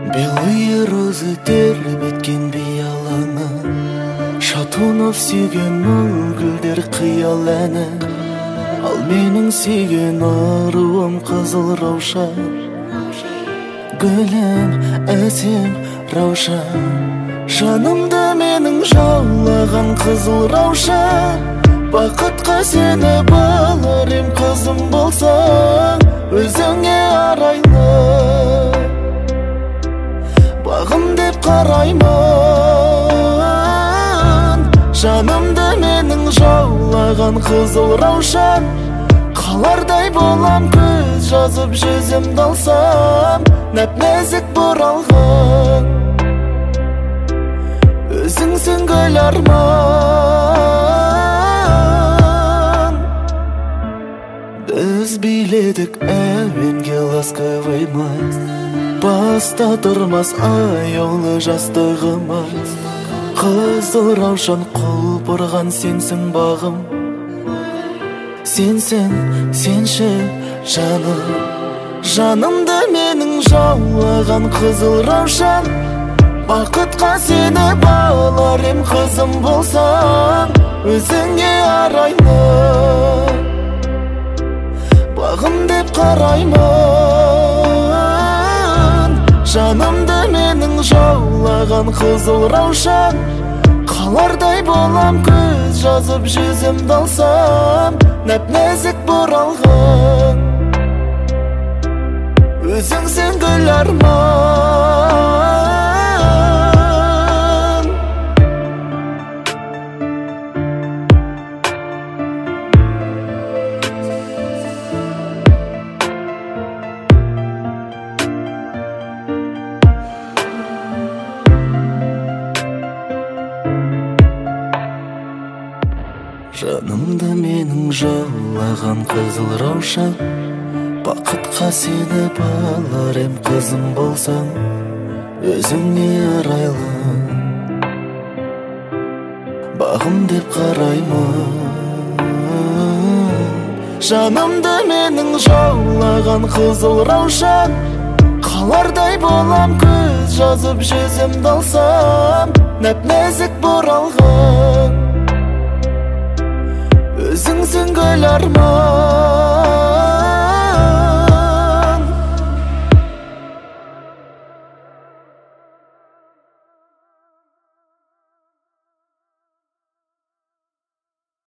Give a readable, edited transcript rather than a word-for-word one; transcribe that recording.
Белые розы тербеткен бияланы, Шатунов сүйген ол гүлдер қиял әні. Ал менің сүйген аруым қызыл раушан, гүлім әсем раушан. Жанымды менің жаулаған қызыл раушан, бақытқа сені балар ем қызым болсаң, өзіңе арайлы бағым деп қараймын. Жанымды менің жаулаған қызыл раушан, қалардай болам көз жазып жүзімді алсам, нәп-нәзік бұралған өзіңсің гүл арман. Біз биледік әуенге ласковый май, баста тұрмас аяулы жастығымыз. Қызыл раушан құлпырған сенсің бағым, сенсің, сенші жаным. Жанымды менің жаулаған қызыл раушан, бақытқа сені балар ем қызым болсаң, өзіңе арайлы бағым деп қараймын. Жанымды менің жаулаған қызыл раушан, қалардай болам көз жазып жүзімді алсам, нәп-нәзік бұралған өзіңсің гүл арман. Жанымды менің жаулаған қызыл раушан, бақытқа сені балар ем қызым болсаң, өзіңе арайлы бағым деп қараймын. Жанымды менің жаулаған қызыл раушан, қалардай болам көз жазып жүзімді алсам, нәп-нәзік бұралған өзіңсің гүл арман.